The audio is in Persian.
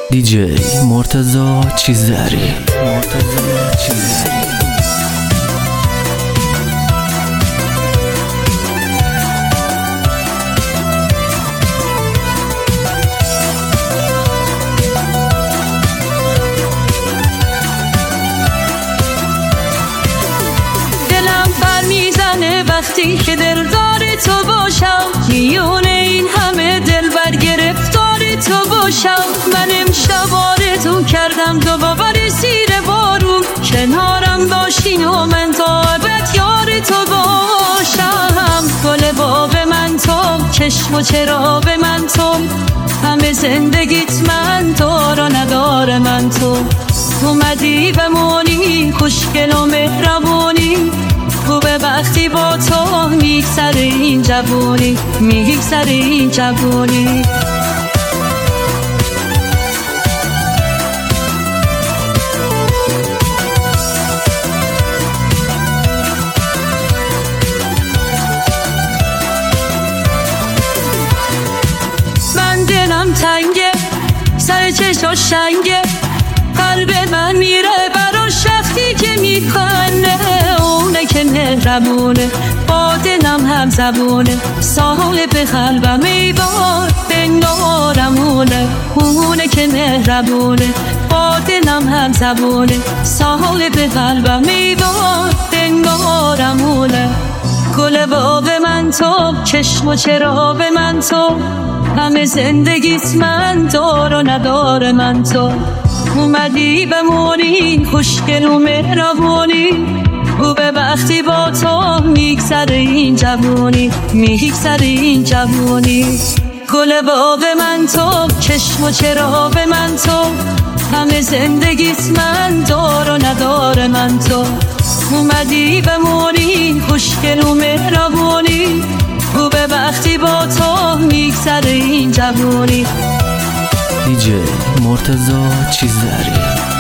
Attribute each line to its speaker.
Speaker 1: دیجی مرتضی چیزری.
Speaker 2: دلم بر میزنه وقتی که دلدار تو باشم، میون این همه دل بر گرفتار تو باشم. من امشب آرزو کردم دوباره زیر بارون کنارم باشین و من تا ابد یار تو باشم. گل باب من تو، چشم و چراب من تو، همه زندگیت من تو را نداره من تو. اومدی بمونی خوشگل و مهربونی، خوبه وقتی با تو میگذره این جوونی، میگذره این جوونی. من دلم تنگه، سر چشم شنگه، قلب من میره براش وقتی که میخنده. اونه که مهربونه با دلم هم زبونه، ساله به قلبم ایوار بنگارمونه. اونه که مهربونه با دلم هم زبونه، ساله به قلبم ایوار بنگارمونه. گل باب من تو، چشم و چراب من تو، همه زندگیت من تو رو نداره من تو. اومدی بمونی خوشگل و مهربونی، خوبه وقتی با تو میگذره این جوونی، میگذره این جوونی. گل باغ من تو، چشم و چراب من تو، همه زندگیت من تو رو نداره من تو. اومدی بمونی خوشگل و مهربونی، خوبه وقتی با تو میگذره این جوونی.
Speaker 1: دیجی مرتضی چیزری.